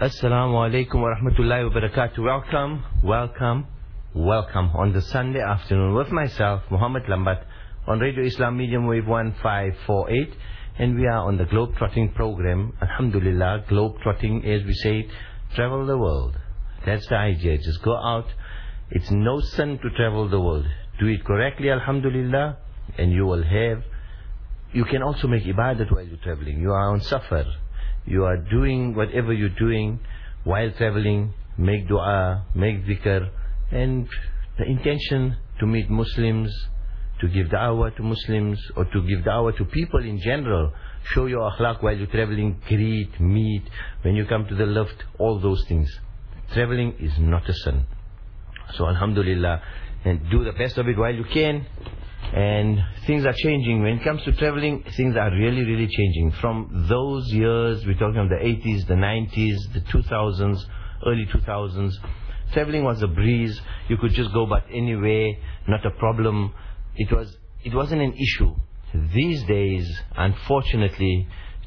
Assalamu alaikum wa rahmatullahi wa barakatuh. Welcome on the Sunday afternoon with myself, Muhammad Lambat, on Radio Islam Medium Wave 1548, and we are on the Globe-Trotting program. Alhamdulillah, Globe-Trotting, as we say, travel the world. That's the idea. Just go out. It's no sin to travel the world. Do it correctly, Alhamdulillah, and you can also make ibadat while you're traveling. You are on safar. You are doing whatever you're doing while traveling. Make dua, make dhikr, and the intention to meet Muslims, to give da'wah to Muslims, or to give da'wah to people in general. Show your akhlaq while you're traveling, greet, meet, when you come to the lift, all those things. Traveling is not a sin. So alhamdulillah, and do the best of it while you can. And things are changing. When it comes to traveling, things are really, really changing. From those years, we're talking of the 80s, the 90s, the 2000s, early 2000s, traveling was a breeze. You could just go but anywhere, not a problem. It wasn't an issue. These days, unfortunately,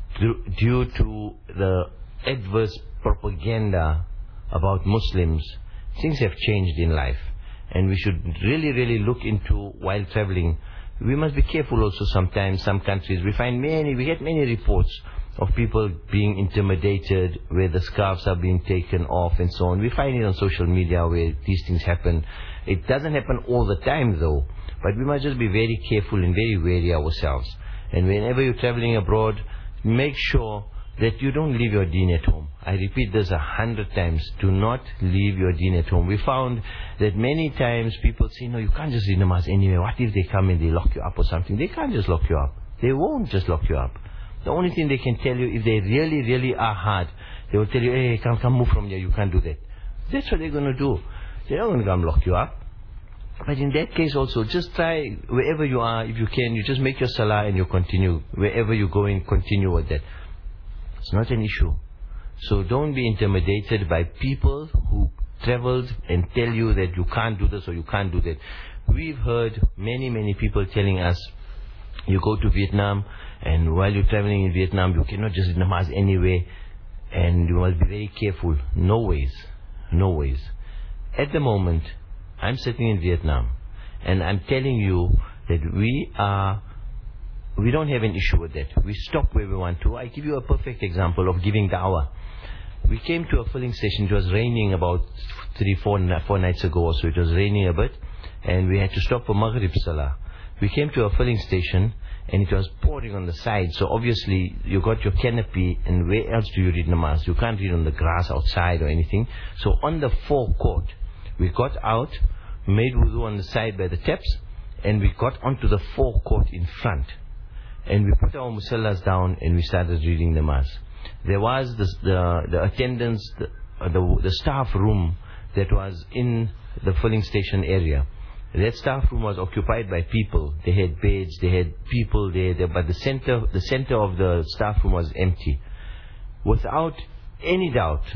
due to the adverse propaganda about Muslims, things have changed in life. And we should really, really look into while traveling. We must be careful also sometimes. Some countries, we get many reports of people being intimidated, where the scarves are being taken off and so on. We find it on social media where these things happen. It doesn't happen all the time though. But we must just be very careful and very wary ourselves. And whenever you're traveling abroad, make sure that you don't leave your deen at home. I repeat this 100 times. Do not leave your deen at home. We found that many times people say, no, you can't just read namaz anyway. What if they come and they lock you up or something? They can't just lock you up. They won't just lock you up. The only thing they can tell you, if they really, really are hard, they will tell you, hey, come move from here. You can't do that. That's what they're going to do. They're not going to come lock you up. But in that case also, just try, wherever you are, if you can, you just make your salah and you continue. Wherever you're going, continue with that. It's not an issue. So don't be intimidated by people who traveled and tell you that you can't do this or you can't do that. We've heard many people telling us, you go to Vietnam, and while you're traveling in Vietnam, you cannot just read namaz anyway, and you must be very careful. No ways. At the moment, I'm sitting in Vietnam, and I'm telling you that we don't have an issue with that. We stop where we want to. I give you a perfect example of giving da'wah. We came to a filling station. It was raining about 4 nights ago or so. It was raining a bit, and we had to stop for Maghrib Salah. We came to a filling station, and it was pouring on the side. So obviously, you got your canopy, and where else do you read namaz? You can't read on the grass outside or anything. So on the forecourt, we got out, made wudu on the side by the taps, and we got onto the forecourt in front. And we put our musallas down and we started reading namaz. There was the attendance, the staff room that was in the filling station area. That staff room was occupied by people. They had beds, they had people there, but the center of the staff room was empty. Without any doubt,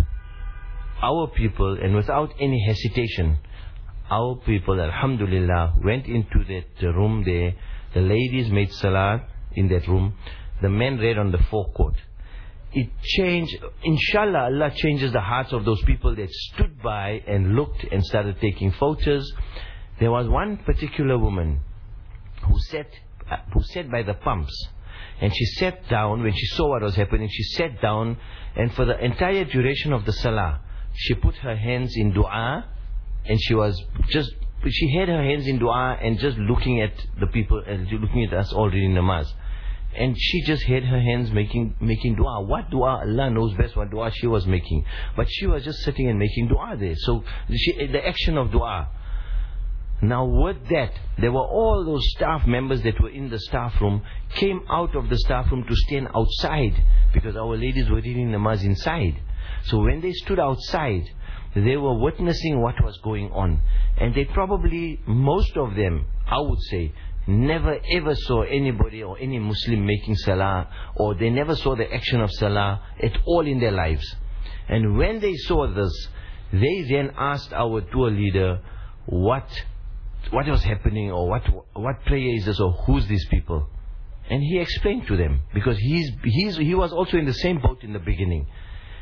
our people, and without any hesitation, our people, alhamdulillah, went into that room there. The ladies made salah in that room. The men read on the forecourt. It changed. Inshallah, Allah changes the hearts of those people that stood by and looked and started taking photos. There was one particular woman who sat by the pumps, and she sat down when she saw what was happening. She sat down, and for the entire duration of the salah, she put her hands in dua, and she had her hands in dua and just looking at the people and looking at us all reading namaz. And she just had her hands making dua. What dua? Allah knows best what dua she was making. But she was just sitting and making dua there. So the action of dua. Now with that, there were all those staff members that were in the staff room, came out of the staff room to stand outside, because our ladies were reading namaz inside. So when they stood outside, they were witnessing what was going on. And they probably, most of them, I would say, never ever saw anybody or any Muslim making salah, or they never saw the action of salah at all in their lives. And when they saw this, they then asked our tour leader what was happening, or what prayer is this, or who's these people. And he explained to them, because he was also in the same boat in the beginning.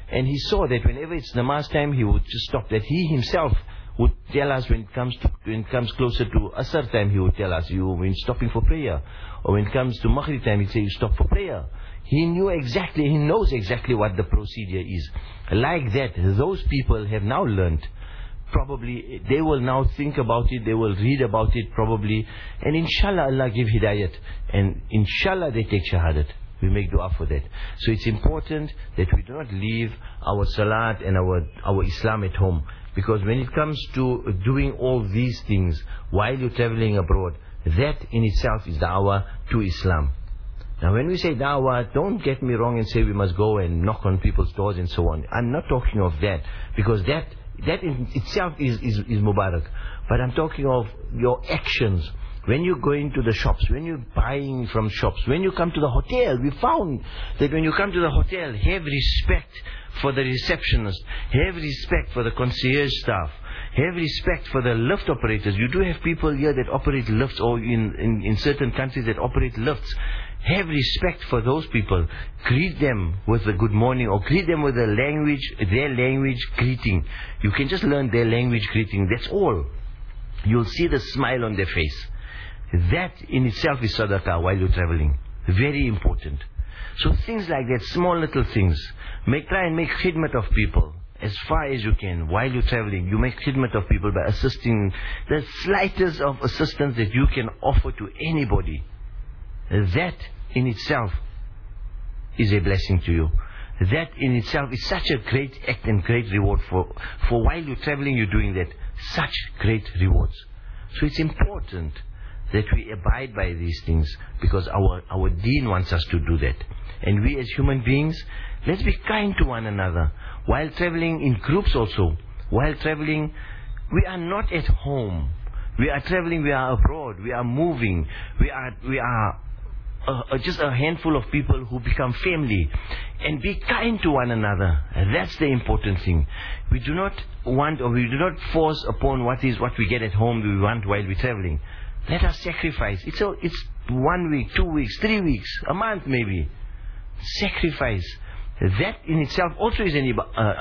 And he saw that whenever it's namaz time, he would just stop. That he himself would tell us when it comes closer to Asr time, he would tell us, when stopping for prayer. Or when it comes to Maghrib time, he'd say, you stop for prayer. He knows exactly what the procedure is. Like that, those people have now learned. Probably they will now think about it, they will read about it probably, and inshallah Allah give hidayat, and inshallah they take shahadat. We make dua for that. So it's important that we do not leave our salat and our Islam at home, because when it comes to doing all these things while you're traveling abroad, that in itself is da'wah to Islam. Now when we say da'wah, don't get me wrong and say we must go and knock on people's doors and so on. I'm not talking of that, because that in itself is Mubarak. But I'm talking of your actions. When you go into the shops, when you're buying from shops, when you come to the hotel, we found that when you come to the hotel, have respect for the receptionist, have respect for the concierge staff, have respect for the lift operators. You do have people here that operate lifts, or in certain countries that operate lifts. Have respect for those people. Greet them with a good morning, or greet them with their language greeting. You can just learn their language greeting. That's all. You'll see the smile on their face. That in itself is sadaqah while you're traveling. Very important. So things like that, small little things. Try and make khidmat of people as far as you can. While you're traveling, you make khidmat of people by assisting. The slightest of assistance that you can offer to anybody. That in itself is a blessing to you. That in itself is such a great act and great reward for while you're traveling, you're doing that. Such great rewards. So it's important that we abide by these things, because our deen wants us to do that. And we as human beings, let's be kind to one another. While traveling in groups also, while traveling, we are not at home. We are traveling, we are abroad, we are moving, we are just a handful of people who become family. And be kind to one another. That's the important thing. We do not want, or we do not force upon what we get at home we want while we're traveling. Let us sacrifice. It's 1 week, 2 weeks, 3 weeks, a month maybe. Sacrifice. That in itself also is an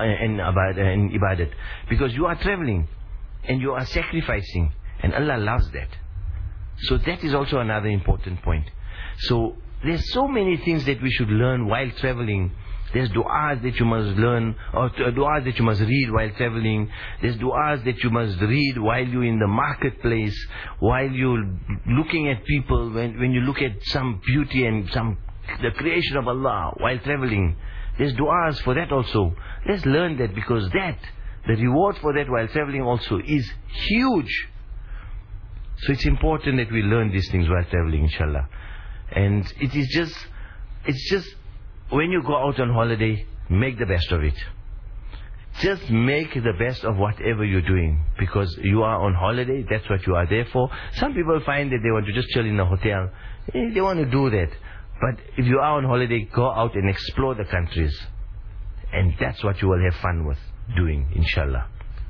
ibadat. Because you are traveling and you are sacrificing. And Allah loves that. So that is also another important point. So there's so many things that we should learn while traveling. There's du'as that you must learn, or du'as that you must read while traveling. There's du'as that you must read while you're in the marketplace, while you're looking at people, when you look at some beauty and the creation of Allah while traveling. There's du'as for that also. Let's learn that, because the reward for that while traveling also is huge. So it's important that we learn these things while traveling, inshallah. And it's just when you go out on holiday, make the best of it. Just make the best of whatever you're doing, because you are on holiday. That's what you are there for. Some people find that they want to just chill in a hotel. They want to do that. But if you are on holiday, go out and explore the countries. And that's what you will have fun with doing, inshallah.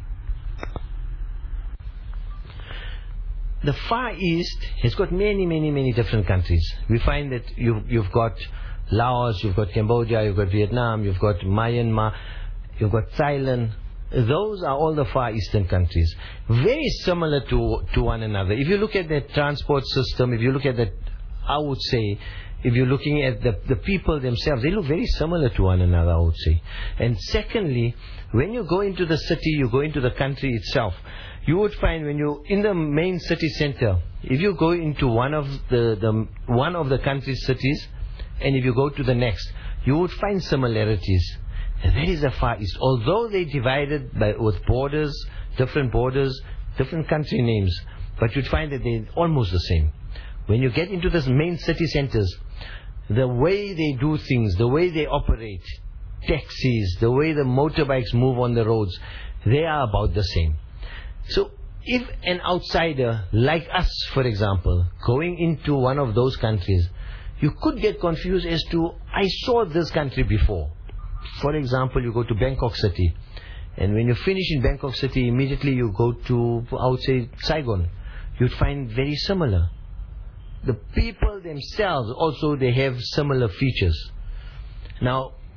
The Far East has got many different countries. We find that you've got Laos, you've got Cambodia, you've got Vietnam, you've got Myanmar, you've got Thailand. Those are all the Far Eastern countries. Very similar to one another. If you look at their transport system, if you look at that, I would say, if you're looking at the people themselves, they look very similar to one another, I would say. And secondly, when you go into the city, you go into the country itself, you would find when you're in the main city center, if you go into one of the country's cities, and if you go to the next, you would find similarities. And that is the Far East. Although they divided with borders, different country names, but you'd find that they're almost the same. When you get into the main city centers, the way they do things, the way they operate, taxis, the way the motorbikes move on the roads, they are about the same. So if an outsider like us, for example, going into one of those countries, you could get confused as to, I saw this country before. For example, you go to Bangkok City, and when you finish in Bangkok City, immediately you go to, I would say, Saigon. You'd find very similar. The people themselves also, they have similar features. Now,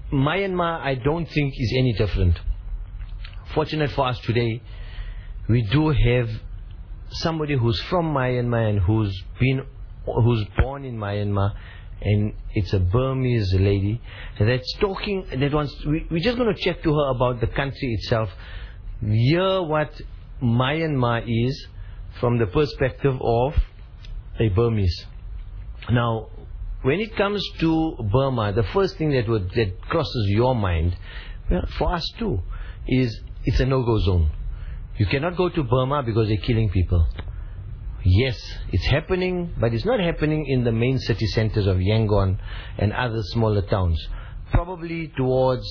Myanmar, I don't think, is any different. Fortunate for us today, we do have somebody who's from Myanmar and who's born in Myanmar, and it's a Burmese lady that's talking. We're just going to chat to her about the country itself, hear what Myanmar is from the perspective of a Burmese. Now, when it comes to Burma, the first thing that crosses your mind, well, for us too, is it's a no-go zone. You cannot go to Burma because they're killing people. Yes, it's happening, but it's not happening in the main city centers of Yangon and other smaller towns. Probably towards,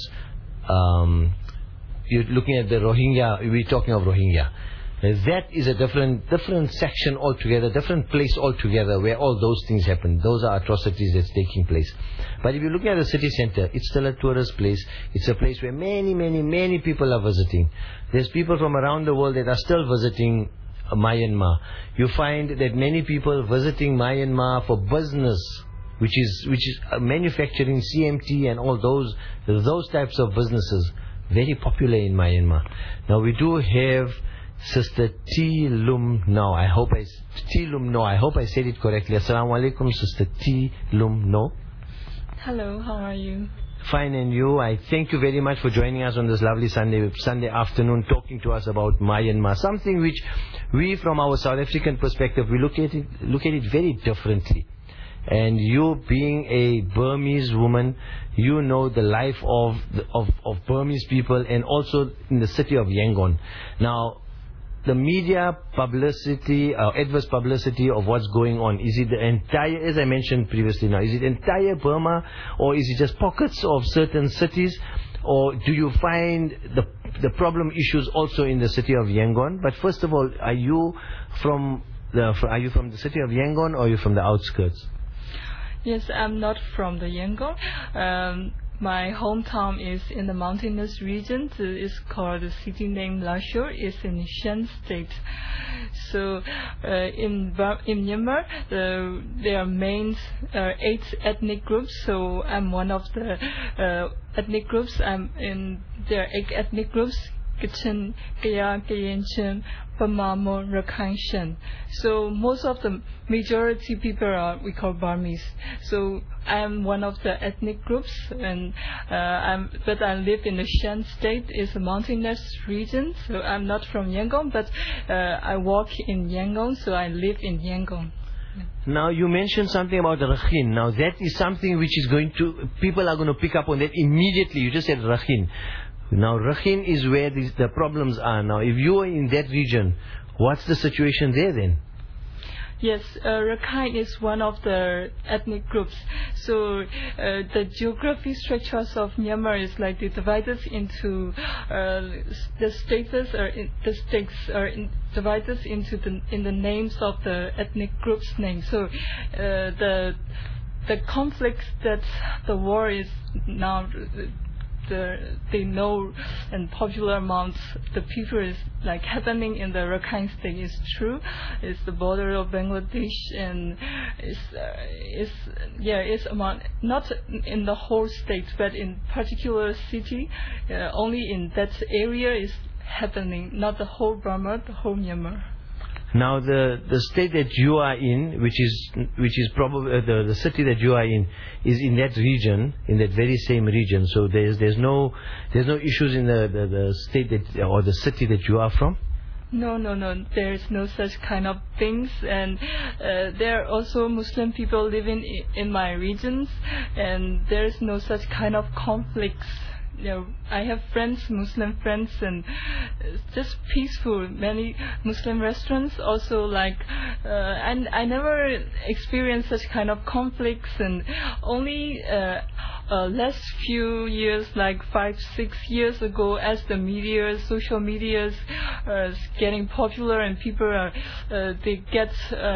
you're looking at the Rohingya, we're talking of Rohingya. That is a different section altogether, different place altogether where all those things happen. Those are atrocities that's taking place. But if you're looking at the city center, it's still a tourist place. It's a place where many people are visiting. There's people from around the world that are still visiting Myanmar. You find that many people visiting Myanmar for business, which is manufacturing, CMT and all those types of businesses, very popular in Myanmar. Now we do have Sister T. Lum No. I hope I said it correctly. Assalamu alaikum, Sister T. Lum No. Hello, how are you? Fine, and you? I thank you very much for joining us on this lovely Sunday afternoon, talking to us about Myanmar. Something which we, from our South African perspective, we look at it very differently. And you, being a Burmese woman, you know the life of Burmese people, and also in the city of Yangon. Now, the media publicity, adverse publicity of what's going on, is it the entire, as I mentioned previously now, is it entire Burma, or is it just pockets of certain cities, or do you find the problem issues also in the city of Yangon? But first of all, are you from the city of Yangon, or are you from the outskirts? Yes, I'm not from the Yangon. My hometown is in the mountainous region. It's called the city named Lashur. It's in Shan State. So in Myanmar, there are main 8 ethnic groups. So I'm one of the ethnic groups. There are 8 ethnic groups: Kachin, Kaya, Kayenchen, Pamamo, Rakhine, Shan. So most of the majority people we call Burmese. So I'm one of the ethnic groups, and but I live in the Shan State. It's a mountainous region. So I'm not from Yangon, but I work in Yangon, so I live in Yangon. Now you mentioned something about Rakhine. Now that is something which is people are going to pick up on that immediately. You just said Rakhine. Now Rakhine is where the problems are. Now if you are in that region, what's the situation there then? Yes, Rakhine is one of the ethnic groups. So the geography structures of Myanmar is like they divided into the states are divided into in the names of the ethnic groups' names. So the conflicts that the war is now. They know and popular amongst the people is like happening in the Rakhine State is true. It's the border of Bangladesh, and it's among not in the whole state, but in particular city. Only in that area is happening, not the whole Burma, the whole Myanmar. Now the state that you are in, which is probably the city that you are in, is in that region, in that very same region. So there's no issues in the state or the city that you are from. No. There is no such kind of things, and there are also Muslim people living in my regions, and there is no such kind of conflicts. I have Muslim friends, and it's just peaceful. Many Muslim restaurants also and I never experienced such kind of conflicts, and only last few years, like 5-6 years ago, as the social media is getting popular, and people they get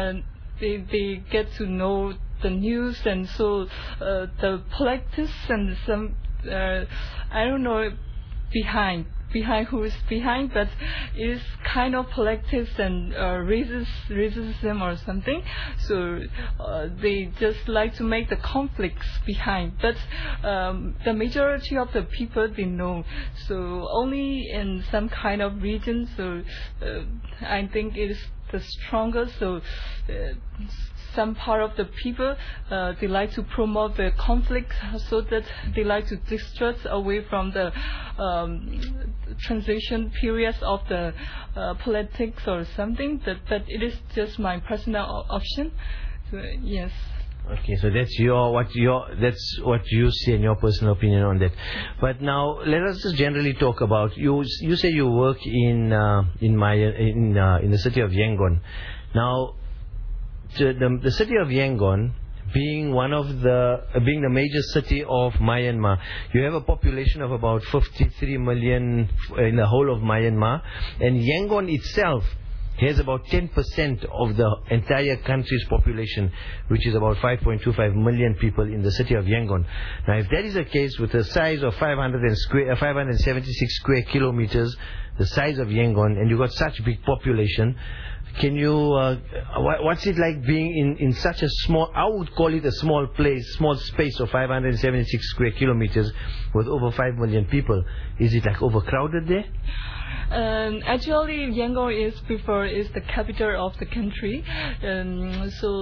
to know the news, and so the politics and some I don't know behind, who is behind, but it is kind of politics and racism or something. So they just like to make the conflicts behind. But the majority of the people they know. So only in some kind of region. So I think it is the strongest. So some part of the people they like to promote the conflict, so that they like to distract away from the transition periods of the politics or something. But it is just my personal option. So, yes. Okay, so that's what you see and your personal opinion on that. But now let us just generally talk about you. You say you work in the city of Yangon. Now, the city of Yangon being being the major city of Myanmar, you have a population of about 53 million in the whole of Myanmar, and Yangon itself has about 10% of the entire country's population, which is about 5.25 million people in the city of Yangon. Now, if that is the case, with a size of 576 square kilometers, the size of Yangon, and you've got such big population, can you, what's it like being in such a small, I would call it a small space of 576 square kilometers with over 5 million people? Is it like overcrowded there? Actually, Yangon is the capital of the country. So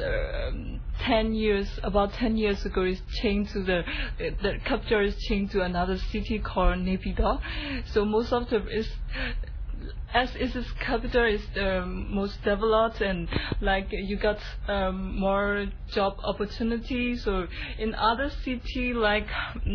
about 10 years ago, it's changed to the capital is changed to another city called Naypyidaw. So most of as its capital is the most developed, and like you got more job opportunities. So in other city like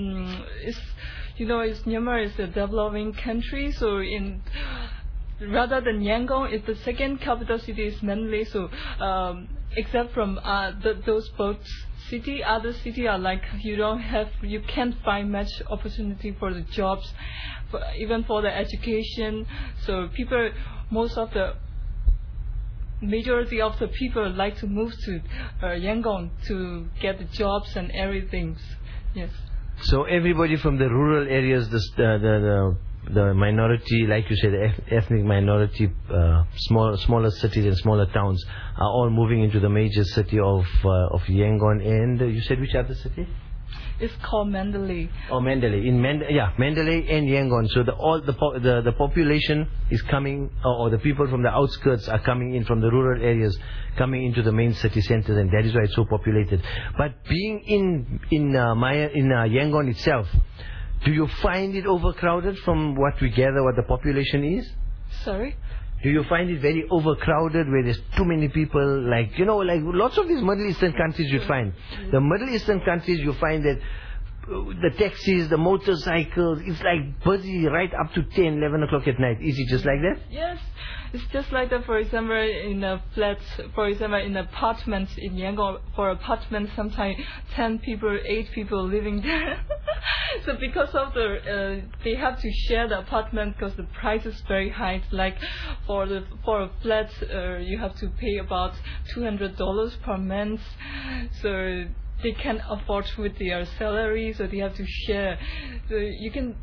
Myanmar is a developing country. So rather than Yangon, it's the second capital city is Mandalay. So except from those both city, other city are like you can't find much opportunity for the jobs, even for the education. So majority of the people like to move to Yangon to get the jobs and everything. Yes. So everybody from the rural areas, the minority, like you said, the ethnic minority, smaller cities and smaller towns are all moving into the major city of Yangon. And you said which other city? It's called Mandalay. Oh, Mandalay. Mandalay and Yangon. So the population is coming, or the people from the outskirts are coming in from the rural areas, coming into the main city centers, and that is why it's so populated. But being in Yangon itself, do you find it overcrowded from what we gather, what the population is? Sorry? Do you find it very overcrowded where there's too many people? Like lots of these Middle Eastern countries you find. The Middle Eastern countries you find that the taxis, the motorcycles, it's like busy right up to 10, 11 o'clock at night. Is it just like that? Yes. It's just like that. For example, in a flat, in apartments in Yangon, for apartments, sometimes 10 people, 8 people living there. So because of they have to share the apartment because the price is very high. It's like for a flat, you have to pay about $200 per month. So they can't afford with their salary, so they have to share. So you can.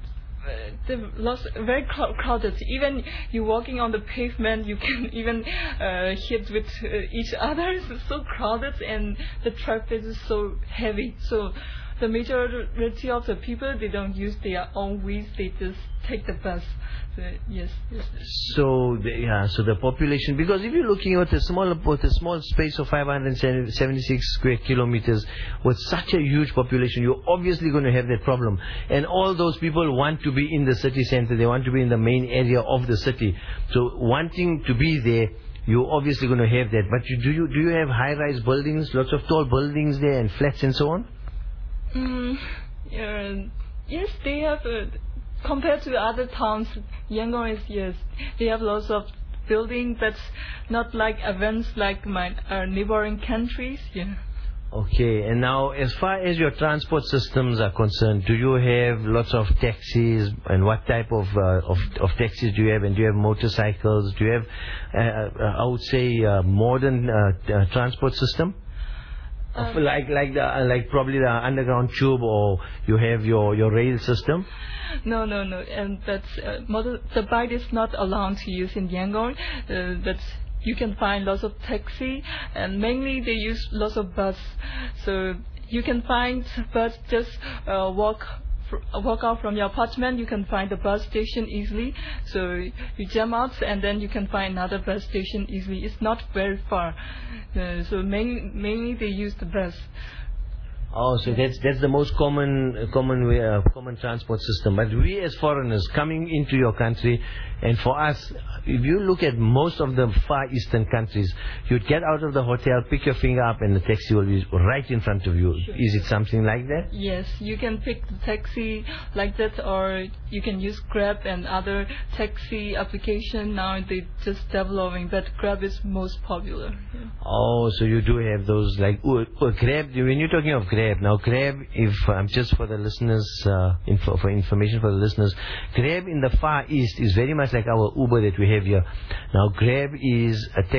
Very crowded. Even you walking on the pavement, you can even hit with each other. It's so crowded, and the traffic is so heavy. So the majority of the people, they don't use their own wheels. They just take the bus. So, yes. So the population, because if you're looking at a small space of 576 square kilometers with such a huge population, you're obviously going to have that problem. And all those people want to be in the city center. They want to be in the main area of the city. So wanting to be there, you're obviously going to have that. But do you have high-rise buildings, lots of tall buildings there, and flats and so on? Yes, they have. Compared to other towns, Yangon is, yes, they have lots of buildings, but not like advanced like my neighboring countries. Yeah. Okay, and now as far as your transport systems are concerned, do you have lots of taxis, and what type of taxis do you have, and do you have motorcycles? Do you have, I would say, modern transport system? Like probably the underground tube, or you have your rail system? No, and that's the bike is not allowed to use in Yangon. That's you can find lots of taxi, and mainly they use lots of bus. So you can find bus just walk out from your apartment. You can find the bus station easily. So you jump out, and then you can find another bus station easily. It's not very far. So mainly they use the bus. Oh, so that's the most common way, common transport system. But we as foreigners coming into your country, and for us, if you look at most of the Far Eastern countries, you'd get out of the hotel, pick your finger up, and the taxi will be right in front of you. Sure. Is it something like that? Yes, you can pick the taxi like that, or you can use Grab and other taxi application. Now they're just developing, but Grab is most popular. Yeah. Oh, so you do have those like Grab. When you're talking of Grab, now Grab, if just for the listeners, for information for the listeners, Grab in the Far East is very much like our Uber that we have here. Now Grab is a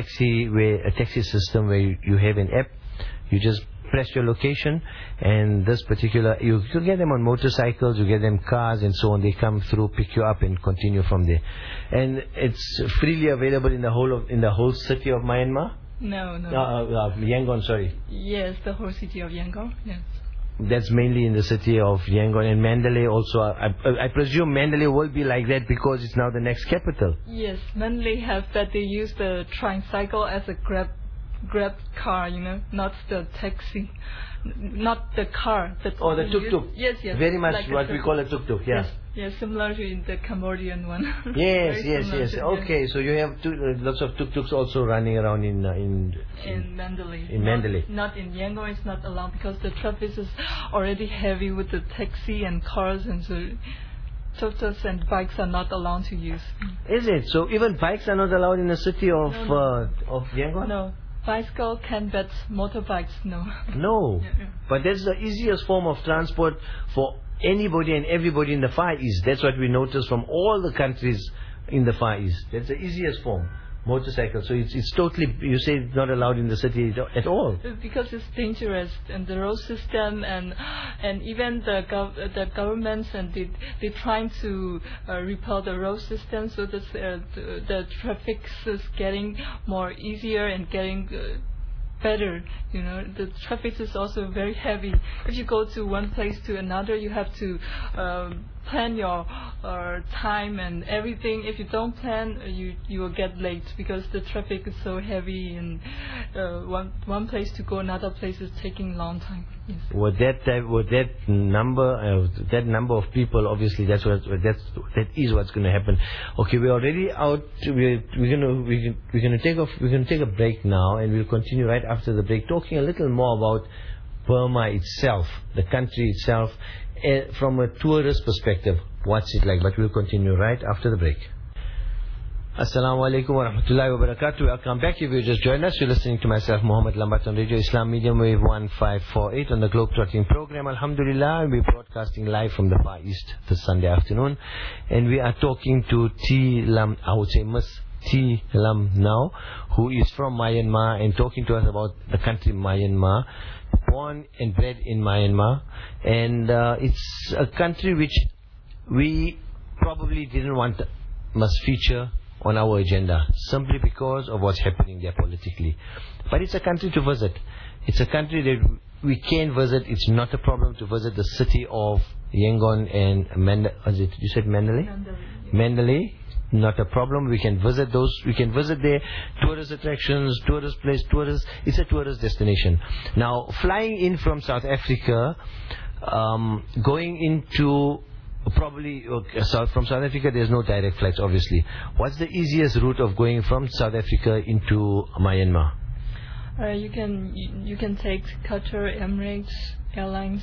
taxi system where you have an app. You just press your location, and this particular you get them on motorcycles, you get them cars and so on. They come through, pick you up, and continue from there. And it's freely available in the whole city of Myanmar. No. Yangon, sorry. Yes, the whole city of Yangon. Yes. That's mainly in the city of Yangon, and Mandalay also. I presume Mandalay will be like that because it's now the next capital. Yes, Mandalay have that. They use the tricycle as a grab car, not the taxi, not the car. The tuk-tuk. Yes. Very much like what we call a tuk-tuk, yeah. Yes, similar to the Cambodian one. Yes. Okay, so you have lots of tuk-tuks also running around in Mandalay. In Mandalay. Not in Yangon, it's not allowed because the traffic is already heavy with the taxi and cars, and so tuk-tuks and bikes are not allowed to use. Is it? So even bikes are not allowed in the city of Yangon? No. Bicycle can, but motorbikes, no. No. Yeah. But that's the easiest form of transport for anybody and everybody in the Far East. That's what we notice from all the countries in the Far East. That's the easiest form, motorcycle. So it's totally, you say it's not allowed in the city at all. Because it's dangerous, and the road system and even the governments, and they're trying to repel the road system, so that the traffic is getting more easier and getting better. The traffic is also very heavy. If you go to one place to another, you have to plan your time and everything. If you don't plan, you will get late because the traffic is so heavy, and one place to go another place is taking a long time. Yes. With that number of people, obviously that is what's going to happen. Okay, we're already out. We're gonna take off. We're gonna take a break now, and we'll continue right after the break, talking a little more about Burma itself, the country itself, from a tourist perspective. What's it like? But we'll continue right after the break. Assalamu alaikum wa rahmatullahi wa barakatuh. Welcome back. If you just joined us, you're listening to myself, Muhammad Lambat, on Radio Islam Medium Wave 1548 on the Globetrotting program. Alhamdulillah, we're broadcasting live from the Far East this Sunday afternoon, and we are talking to T. Lam, I would say Miss T. Lam now, who is from Myanmar, and talking to us about the country Myanmar, born and bred in Myanmar, and it's a country which we probably didn't want must feature on our agenda, simply because of what's happening there politically. But it's a country to visit. It's a country that we can visit. It's not a problem to visit the city of Yangon and you said Mandalay? Mandalay. Not a problem. We can visit those. We can visit their tourist attractions, tourist place, It's a tourist destination. Now, flying in from South Africa, going into from South Africa, there's no direct flights, obviously. What's the easiest route of going from South Africa into Myanmar? You can take Qatar, Emirates Airlines.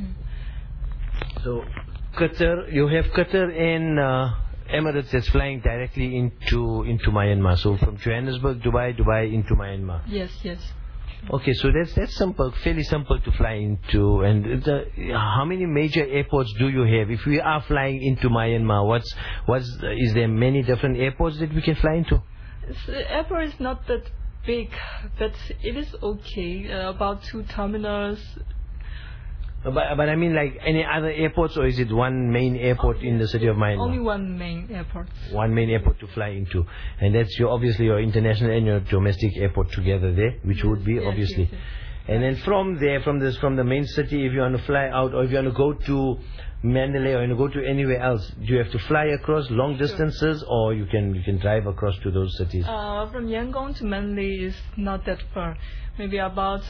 So Qatar, you have Qatar and Emirates that's flying directly into Myanmar. So from Johannesburg, Dubai into Myanmar. Yes. Okay, so that's simple, fairly simple to fly into. And how many major airports do you have? If we are flying into Myanmar, is there many different airports that we can fly into? The airport is not that big, but it is okay. About 2 terminals. But I mean, like any other airports, or is it one main airport in the city of Myanmar? Only one main airport. One main airport to fly into, and that's obviously your international and your domestic airport together there, which would be obviously. Yes. And then from there, from the main city, if you want to fly out, or if you want to go to Mandalay, or you want to go to anywhere else, do you have to fly across long distances, or you can drive across to those cities? From Yangon to Mandalay is not that far. Maybe about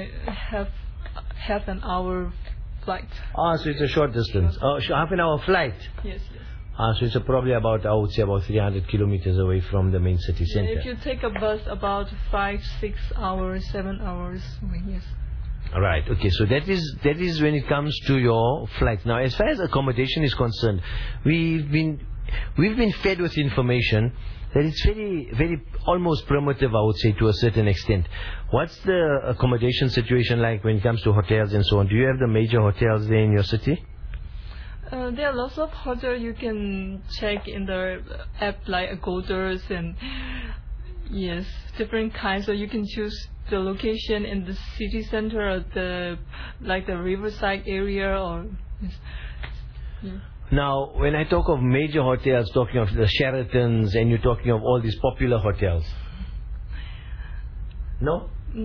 half an hour flight. So it's a short distance. Half an hour flight. Yes. So it's probably about, I would say, about 300 kilometers away from the main city center. If you take a bus, about 5, 6 hours, 7 hours away. Yes. All right. Okay. So that is when it comes to your flight. Now, as far as accommodation is concerned, we've been fed with information that it's very almost primitive, I would say, to a certain extent. What's the accommodation situation like when it comes to hotels and so on? Do you have the major hotels there in your city? There are lots of hotels you can check in the app, like Agodas and yes, different kinds. So you can choose the location in the city center or the riverside area or. Yes. Yeah. Now, when I talk of major hotels, talking of the Sheratons, and you're talking of all these popular hotels. No?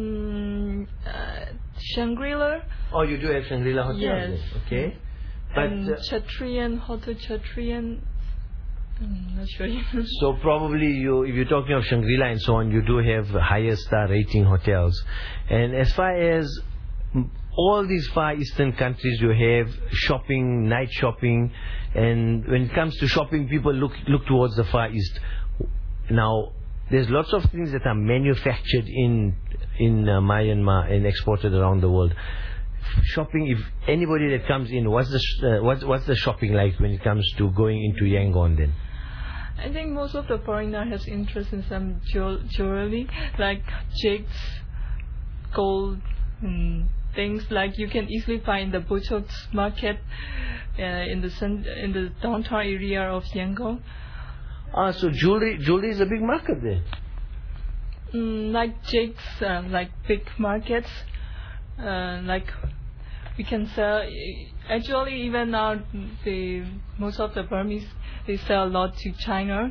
Shangri-La. Oh, you do have Shangri-La hotels? Yes. Okay. But Chatrian, Hotel Chatrian. I'm not sure. So probably if you're talking of Shangri-La and so on, you do have higher star rating hotels. And as far as all these Far Eastern countries, you have shopping, night shopping, and when it comes to shopping, people look towards the Far East. Now, there's lots of things that are manufactured in Myanmar and exported around the world. Shopping, if anybody that comes in, what's the shopping like when it comes to going into Yangon then? I think most of the foreigner has interest in some jewelry, like jades, gold, things like you can easily find the Buchok market in the downtown area of Yangon. So jewelry is a big market there. Like jades, like big markets, like we can sell. Actually, even now, most of the Burmese they sell a lot to China.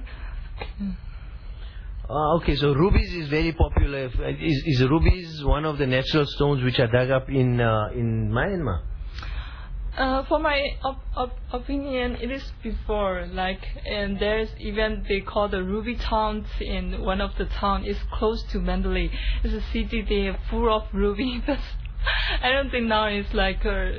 Okay, so rubies is very popular. Is rubies one of the natural stones which are dug up in Myanmar? For my opinion, it is before, and there's even, they call the ruby towns in one of the town. It's close to Mandalay. It's a city, they are full of ruby, but I don't think now it's like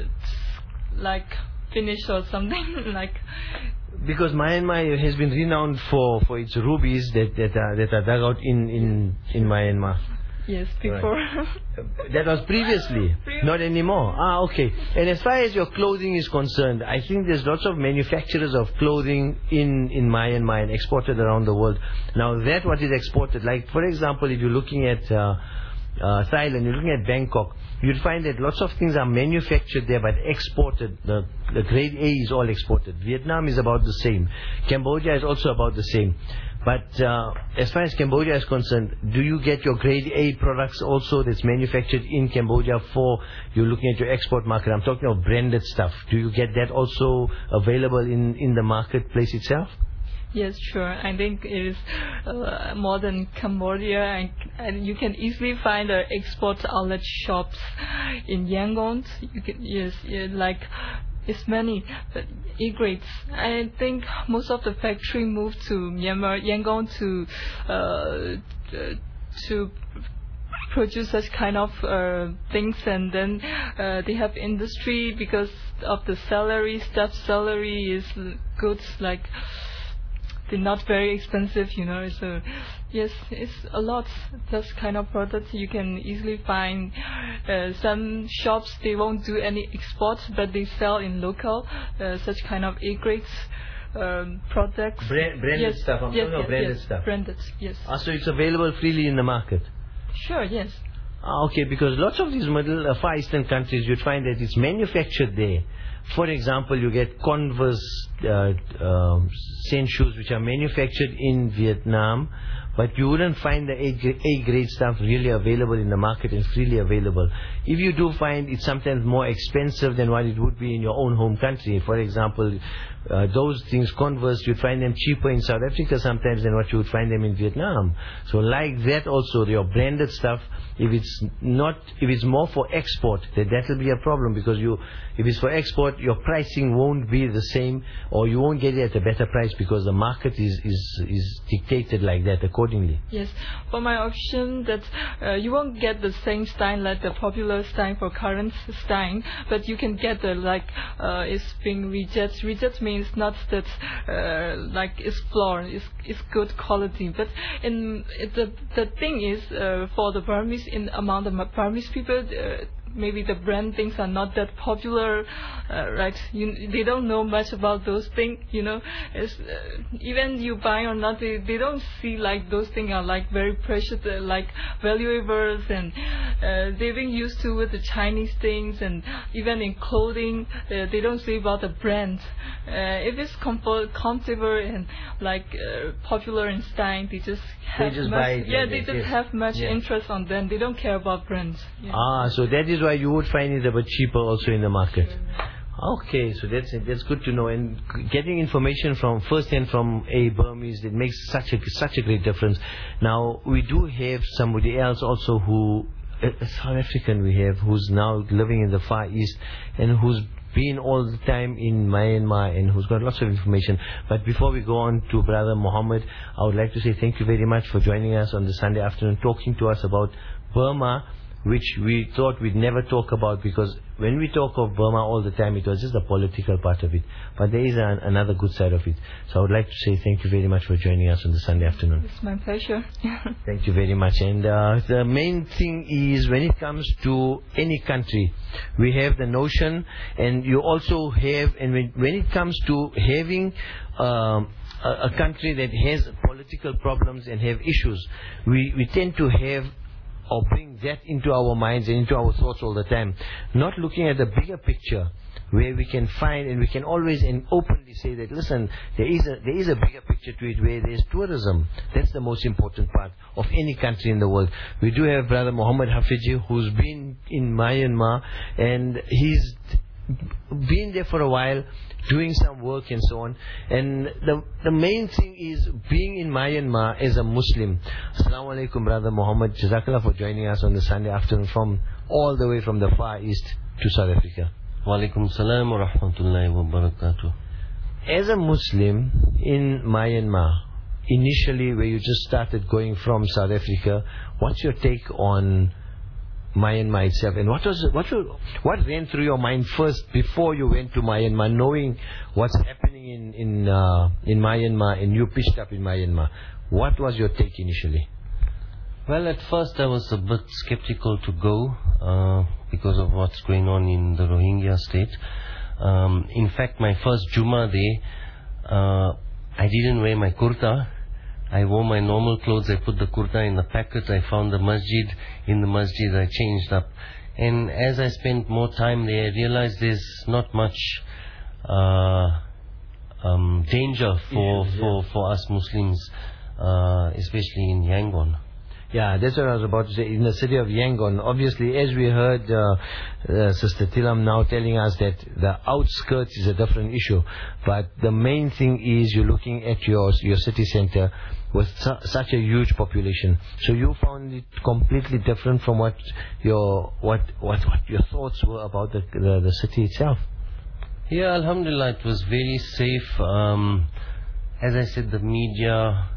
finished or something like. Because Myanmar has been renowned for its rubies that are dug out in Myanmar. Yes, before. Right. That was previously, not anymore. Okay. And as far as your clothing is concerned, I think there's lots of manufacturers of clothing in Myanmar and exported around the world. Now that what is exported, like for example, if you're looking at Thailand, you're looking at Bangkok, you'd find that lots of things are manufactured there but exported. The grade A is all exported. Vietnam is about the same. Cambodia is also about the same. But as far as Cambodia is concerned, do you get your grade A products also that's manufactured in Cambodia for you're looking at your export market? I'm talking of branded stuff. Do you get that also available in the marketplace itself? Yes, sure. I think it is more than Cambodia, and you can easily find the export outlet shops in Yangon. You can, like it's many, but E-grades. I think most of the factory moved to Myanmar, Yangon to produce such kind of things, and then they have industry because of the salary. Staff salary is good, like. They're not very expensive, so yes, it's a lot. Those kind of products you can easily find. Some shops, they won't do any export, but they sell in local, such kind of A-grades products. Branded stuff, I'm talking about branded stuff. Branded, yes. So it's available freely in the market? Sure, yes. Okay, because lots of these Far Eastern countries, you'd find that it's manufactured there, For example, you get Converse Saint shoes which are manufactured in Vietnam, but you wouldn't find the A-grade stuff really available in the market and freely available. If you do find it's sometimes more expensive than what it would be in your own home country. For example, those things, Converse, you'd find them cheaper in South Africa sometimes than what you would find them in Vietnam. So like that also, your branded stuff, if it's more for export, then that will be a problem, because if it's for export, your pricing won't be the same, or you won't get it at a better price, because the market is dictated like that accordingly. Yes, for my option, that you won't get the same style like the popular style for current style, but you can get the it's being reject. Reject means not that like it's flawed, it's good quality. But the thing is, for the Burmese, among the Burmese people, maybe the brand things are not that popular, right? They don't know much about those things, even you buy or not, they don't see like those things are like very precious, like valuables, and they've been used to with the Chinese things, and even in clothing, they don't see about the brand. If it's comfortable and like popular in style, they just have have much interest on them. They don't care about brands. Yeah. So that is why you would find it a bit cheaper also in the market. Okay, so that's good to know. And getting information from first-hand from a Burmese, it makes such a great difference. Now, we do have somebody else also who, a South African we have, who's now living in the Far East and who's been all the time in Myanmar and who's got lots of information. But before we go on to Brother Muhammad, I would like to say thank you very much for joining us on the Sunday afternoon, talking to us about Burma, which we thought we'd never talk about, because when we talk of Burma all the time, it was just the political part of it. But there is another good side of it. So I would like to say thank you very much for joining us on the Sunday afternoon. It's my pleasure. Thank you very much. And the main thing is, when it comes to any country, we have the notion, and you also have, and when it comes to having a country that has political problems and have issues, we tend to have or bring that into our minds and into our thoughts all the time, not looking at the bigger picture, where we can find, and we can always and openly say that, listen, there is a bigger picture to it, where there is tourism. That's the most important part of any country in the world. We do have Brother Muhammad Hafiji, who's been in Myanmar, and he's been there for a while, doing some work and so on. And the main thing is being in Myanmar as a Muslim. Assalamu alaikum, Brother Muhammad. Jazakallah for joining us on the Sunday afternoon from all the way from the Far East to South Africa. Wa alaikum salam wa rahmatullahi wa barakatuh. As a Muslim in Myanmar, initially where you just started going from South Africa, what's your take on Myanmar itself, and what ran through your mind first before you went to Myanmar, knowing what's happening in Myanmar, and you pitched up in Myanmar? What was your take initially? Well, at first I was a bit skeptical to go because of what's going on in the Rohingya state. In fact, my first Jummah day, I didn't wear my kurta. I wore my normal clothes. I put the kurta in the packet. I found the masjid. In the masjid I changed up. And as I spent more time there, I realized there's not much danger for us Muslims, especially in Yangon. Yeah, that's what I was about to say. In the city of Yangon, obviously, as we heard Sister Tilam now telling us that the outskirts is a different issue, but the main thing is you're looking at your city center with such a huge population. So you found it completely different from what your thoughts were about the city itself. Yeah, alhamdulillah, it was very safe. As I said, the media,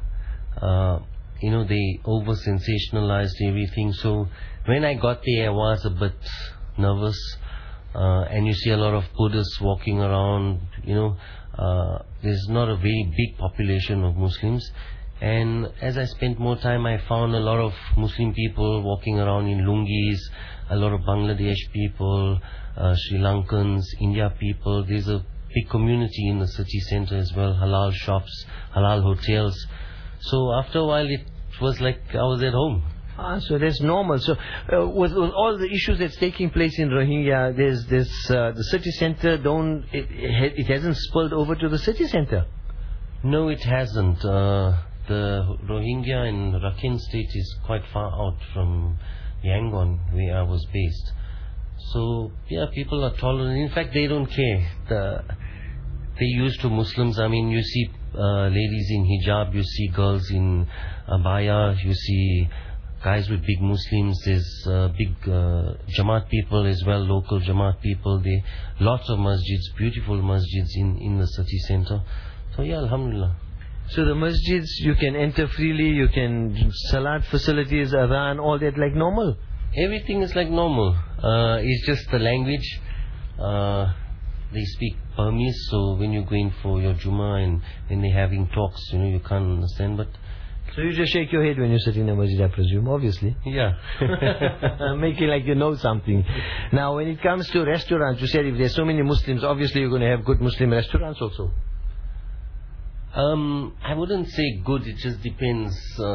they over-sensationalized everything. So when I got there, I was a bit nervous. And you see a lot of Buddhists walking around, there's not a very big population of Muslims. And as I spent more time, I found a lot of Muslim people walking around in lungis, a lot of Bangladesh people, Sri Lankans, India people. There's a big community in the city center as well, halal shops, halal hotels. So after a while, it was like I was at home. So that's normal. So with all the issues that's taking place in Rohingya, there's this the city center it hasn't spilled over to the city center. No, it hasn't. The Rohingya in Rakhine State is quite far out from Yangon, where I was based. So yeah, people are tolerant. In fact, they don't care. They're used to Muslims. I mean, you see ladies in hijab, you see girls in abaya, you see guys with big Muslims. There's big Jamaat people as well, local Jamaat people. There lots of masjids, beautiful masjids in the city center. So yeah, alhamdulillah. So the masjids, you can enter freely, you can salat facilities, adhan, all that like normal? Everything is like normal. It's just the language. They speak Burmese, so when you're going for your Jummah and when they're having talks, you can't understand. But so you just shake your head when you sit in a masjid, I presume, obviously. Yeah. Making like you know something. Now, when it comes to restaurants, you said if there's so many Muslims, obviously you're going to have good Muslim restaurants also. I wouldn't say good, it just depends,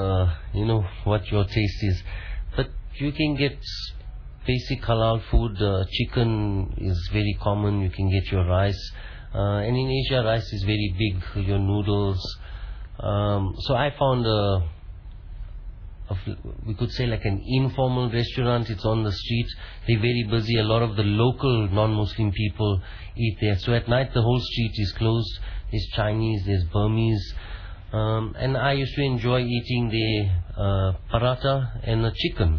what your taste is. But you can get basic halal food. Chicken is very common. You can get your rice. And in Asia, rice is very big, your noodles. So I found we could say like an informal restaurant. It's on the street. They're very busy. A lot of the local non-Muslim people eat there. So at night, the whole street is closed. There's Chinese, there's Burmese. And I used to enjoy eating the paratha and the chicken.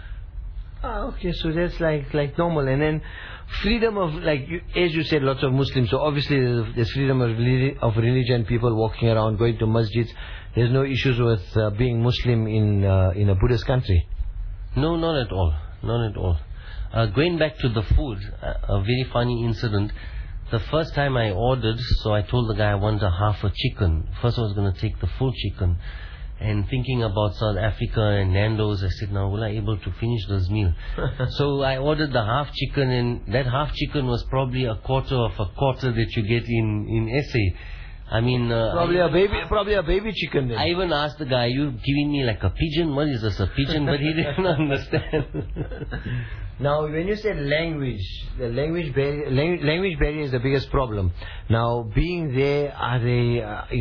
Okay, so that's like normal. And then freedom of, as you said, lots of Muslims. So obviously there's freedom of religion, people walking around, going to masjids. There's no issues with being Muslim in a Buddhist country. No, not at all. Not at all. Going back to the food, a very funny incident. The first time I ordered, so I told the guy I want half a chicken. First I was going to take the full chicken. And thinking about South Africa and Nando's, I said, now will I able to finish this meal? So I ordered the half chicken, and that half chicken was probably a quarter of a quarter that you get in SA. I mean... probably a baby chicken then. I even asked the guy, are you giving me like a pigeon? What is this, a pigeon? But he didn't understand. Now, when you said language, the language barrier is the biggest problem. Now, being there, are they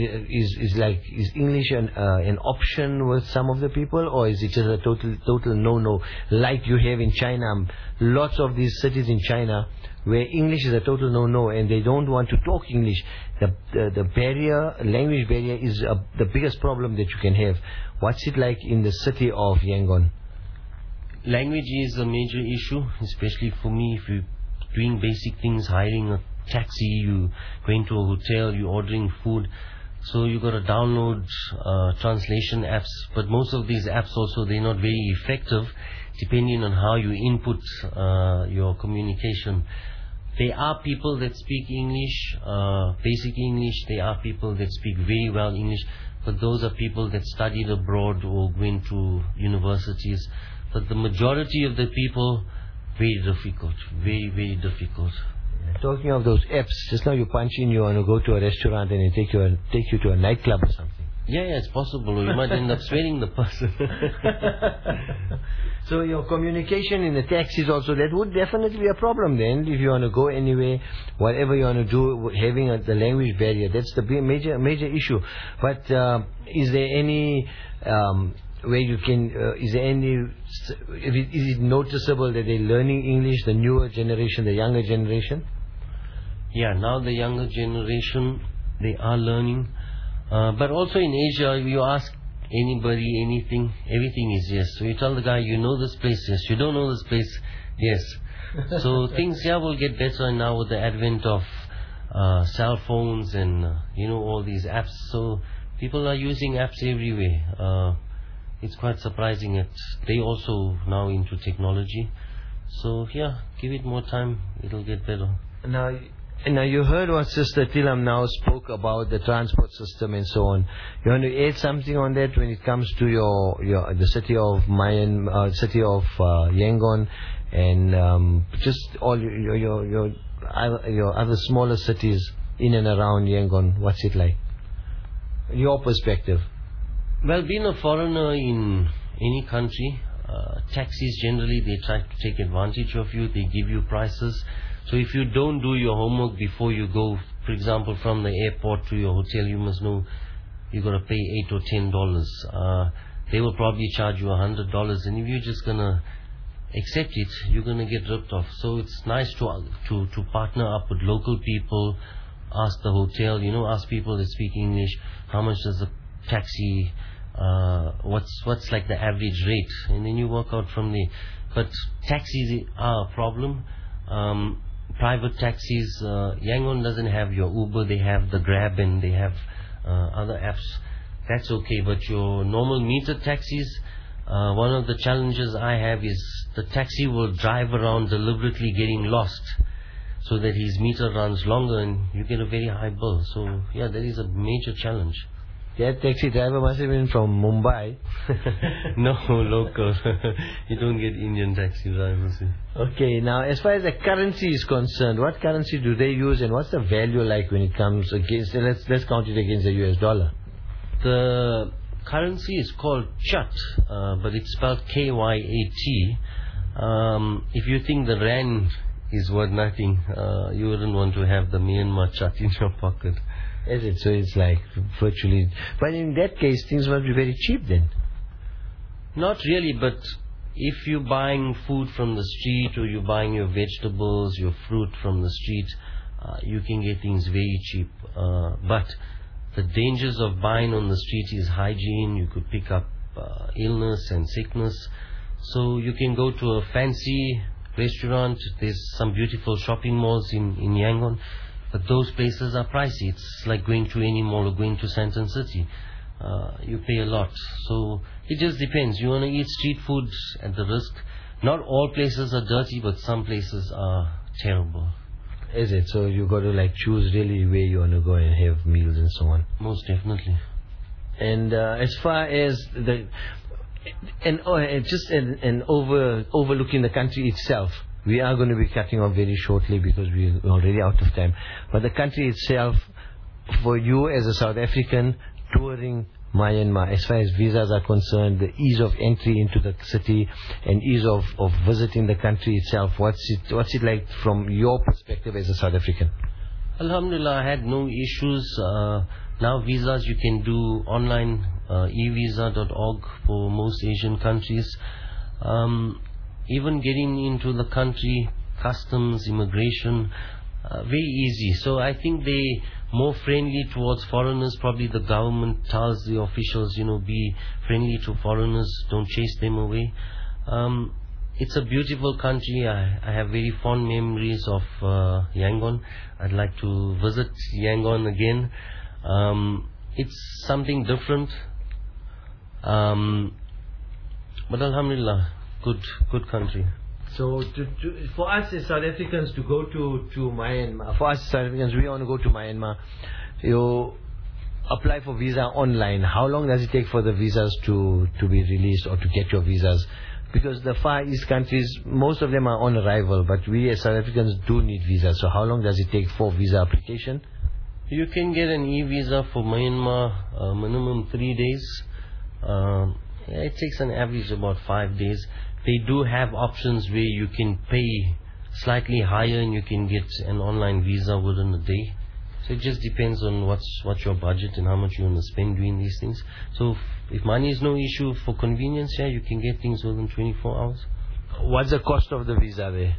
is English an option with some of the people, or is it just a total no? Like you have in China, lots of these cities in China where English is a total no, and they don't want to talk English. The language barrier is the biggest problem that you can have. What's it like in the city of Yangon? Language is a major issue, especially for me. If you're doing basic things, hiring a taxi, you going to a hotel, you ordering food, so you got to download translation apps. But most of these apps also, they're not very effective, depending on how you input your communication. There are people that speak English, basic English. There are people that speak very well English, but those are people that studied abroad or went to universities. But the majority of the people, very difficult, very, very difficult. Talking of those apps, just now you punch in, you want to go to a restaurant and it take you to a nightclub or something. Yeah, it's possible. Or you might end up swearing the person. So your communication in the taxis also, that would definitely be a problem then, if you want to go anywhere, whatever you want to do, having the language barrier. That's the major issue. But is there any... where you can, is it noticeable that they're learning English, the newer generation, the younger generation? Yeah, now the younger generation, they are learning. But also in Asia, you ask anybody anything, everything is yes. So you tell the guy, you know this place, yes. You don't know this place, yes. So things, will get better now with the advent of cell phones and, all these apps. So people are using apps everywhere. It's quite surprising that they also now into technology. So give it more time, it'll get better. Now you heard what Sister Tilam now spoke about the transport system and so on. You want to add something on that when it comes to the city of Yangon and just all your other smaller cities in and around Yangon? What's it like? Your perspective. Well, being a foreigner in any country, taxis generally, they try to take advantage of you. They give you prices. So if you don't do your homework before you go, for example, from the airport to your hotel, you must know you're going to pay $8 or $10. They will probably charge you $100, and if you're just going to accept it, you're going to get ripped off. So it's nice to partner up with local people, ask the hotel, ask people that speak English, how much does the taxi, what's like the average rate, and then you work out from there. But taxis are a problem. Private taxis, Yangon doesn't have your Uber, they have the Grab and they have other apps. That's okay, but your normal meter taxis, one of the challenges I have is the taxi will drive around deliberately getting lost so that his meter runs longer and you get a very high bill. So yeah, that is a major challenge. That taxi driver must have been from Mumbai. No, local. You don't get Indian taxi drivers. Okay, now as far as the currency is concerned, what currency do they use and what's the value like when it comes against, let's count it against the US dollar. The currency is called Kyat, but it's spelled Kyat. If you think the rand is worth nothing, you wouldn't want to have the Myanmar Kyat in your pocket. Is it? So it's like virtually... But in that case, things must be very cheap then. Not really, but if you're buying food from the street or you're buying your vegetables, your fruit from the street, you can get things very cheap. But the dangers of buying on the street is hygiene. You could pick up illness and sickness. So you can go to a fancy restaurant. There's some beautiful shopping malls in Yangon. But those places are pricey. It's like going to any mall or going to Santon City. You pay a lot. So it just depends. You want to eat street food at the risk. Not all places are dirty, but some places are terrible. Is it? So you got to like choose really where you want to go and have meals and so on. Most definitely. And as far as the... overlooking the country itself, we are going to be cutting off very shortly because we're already out of time. But the country itself, for you as a South African touring Myanmar, as far as visas are concerned, the ease of entry into the city and ease of visiting the country itself, what's it like from your perspective as a South African? Alhamdulillah, I had no issues. Now visas you can do online, evisa.org for most Asian countries. Even getting into the country, customs, immigration, very easy. So I think they're more friendly towards foreigners. Probably the government tells the officials, be friendly to foreigners, don't chase them away. It's a beautiful country. I have very fond memories of Yangon. I'd like to visit Yangon again. It's something different. But Alhamdulillah, good country. So for us as South Africans to go to Myanmar, for us as South Africans, we want to go to Myanmar, you apply for visa online. How long does it take for the visas to be released or to get your visas? Because the Far East countries, most of them are on arrival, but we as South Africans do need visas. So how long does it take for visa application? You can get an e-visa for Myanmar, minimum 3 days. It takes an average about 5 days. They do have options where you can pay slightly higher and you can get an online visa within a day. So it just depends on what's your budget and how much you want to spend doing these things. So if money is no issue, for convenience, you can get things within 24 hours. What's the cost of the visa there?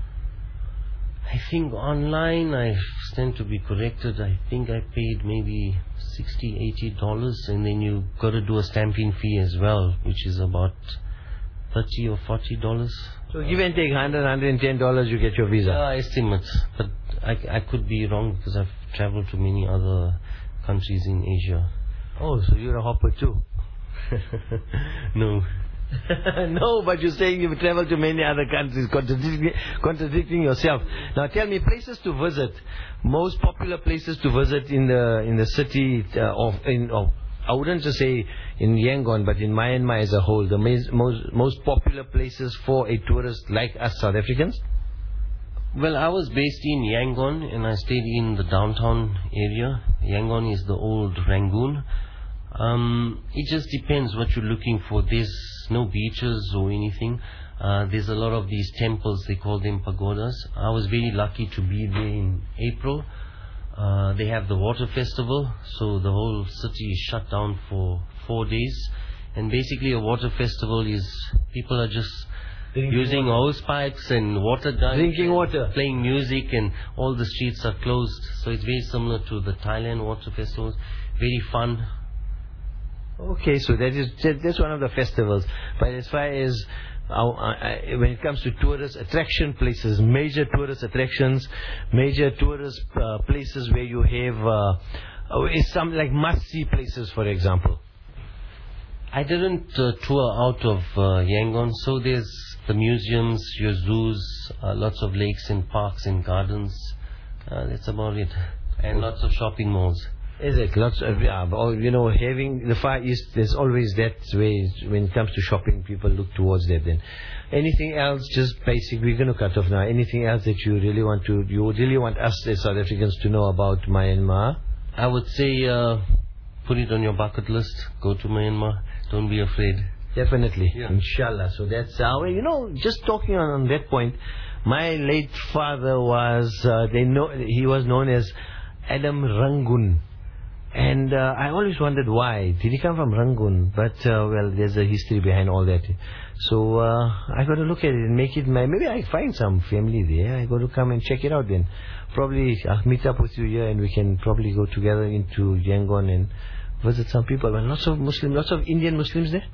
I think online, I stand to be corrected, I think I paid maybe $60, $80, and then you got to do a stamping fee as well, which is about $30 or $40. So give and take $100, $110, you get your visa. Estimate, but I could be wrong because I've traveled to many other countries in Asia. Oh, so you're a hopper too? No. No, but you're saying you've traveled to many other countries, contradicting yourself. Now tell me, places to visit, most popular places to visit in the city I wouldn't just say in Yangon, but in Myanmar as a whole, the most popular places for a tourist like us South Africans? Well, I was based in Yangon and I stayed in the downtown area. Yangon is the old Rangoon. It just depends what you're looking for. There's no beaches or anything. There's a lot of these temples, they call them pagodas. I was very lucky to be there in April. They have the water festival, so the whole city is shut down for 4 days. And basically a water festival is people are just using hose pipes and water guns, drinking water, playing music, and all the streets are closed. So it's very similar to the Thailand water festivals. Very fun. Okay, so that's one of the festivals. But as far as when it comes to tourist attraction places, major tourist attractions, major tourist places where you have some like must-see places, for example. I didn't tour out of Yangon, so there's the museums, your zoos, lots of lakes and parks and gardens. That's about it. And lots of shopping malls. Is it? Lots of, having the Far East, there's always that way. When it comes to shopping, people look towards that then. Anything else, just basic, we're going to cut off now. Anything else that you really want us as South Africans to know about Myanmar? I would say, put it on your bucket list. Go to Myanmar. Don't be afraid. Definitely. Yeah. Inshallah. So that's just talking on that point, my late father was, he was known as Adam Rangoon. And I always wondered why. Did he come from Rangoon? But, there's a history behind all that. So I got to look at it and make it maybe I find some family there. I got to come and check it out then. Probably I'll meet up with you here and we can probably go together into Yangon and visit some people. And lots of Muslims, lots of Indian Muslims there?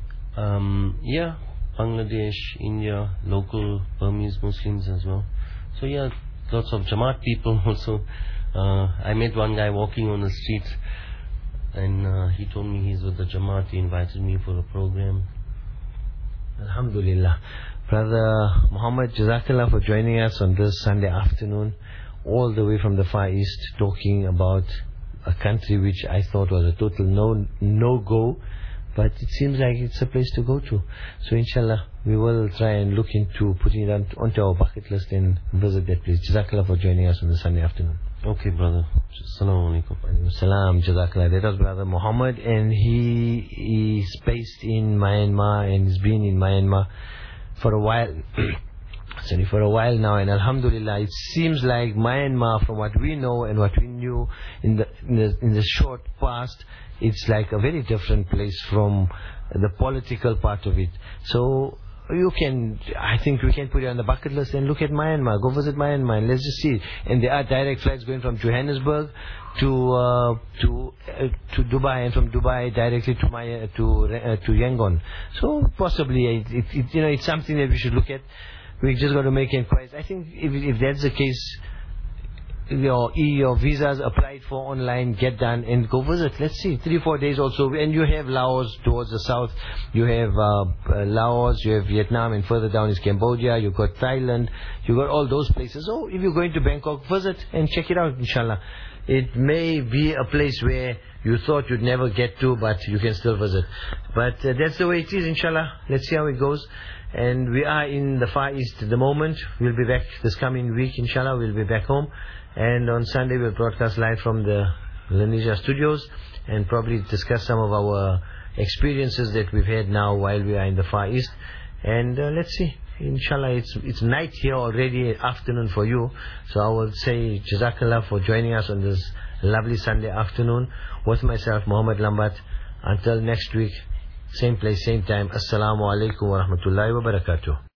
Yeah, Bangladesh, India, local Burmese Muslims as well. So yeah, lots of Jamaat people also. I met one guy walking on the street and he told me he's with the Jamaat. He invited me for a program. Alhamdulillah. Brother Muhammad, Jazakallah for joining us on this Sunday afternoon, all the way from the Far East, talking about a country which I thought was a total no-go, but it seems like it's a place to go to. So inshallah, we will try and look into putting it onto our bucket list and visit that place. Jazakallah for joining us on the Sunday afternoon. Okay, brother. Assalamu alaikum. Salam, Jazakallah. That was Brother Muhammad, and he is based in Myanmar and has been in Myanmar for a while. For a while now, and Alhamdulillah, it seems like Myanmar, from what we know and what we knew in the short past, it's like a very different place from the political part of it. So I think we can put it on the bucket list and look at Myanmar. Go visit Myanmar and let's just see. And there are direct flights going from Johannesburg to Dubai, and from Dubai directly to Yangon. So possibly it's something that we should look at. We just got to make inquiries. I think if that's the case, your visas applied for online, get done and go visit. Let's see, 3-4 days also. And you have Laos towards the south. You have Laos, you have Vietnam, and further down is Cambodia. You've got Thailand. You've got all those places. So if you're going to Bangkok, visit and check it out, inshallah. It may be a place where you thought you'd never get to, but you can still visit. But that's the way it is, inshallah. Let's see how it goes. And we are in the Far East at the moment. We'll be back this coming week, inshallah. We'll be back home. And on Sunday, we'll broadcast live from the Lenisha studios and probably discuss some of our experiences that we've had now while we are in the Far East. And let's see. Inshallah, it's night here already, afternoon for you. So I will say Jazakallah for joining us on this lovely Sunday afternoon with myself, Muhammad Lambat. Until next week, same place, same time. Assalamu alaikum wa rahmatullahi wa barakatuh.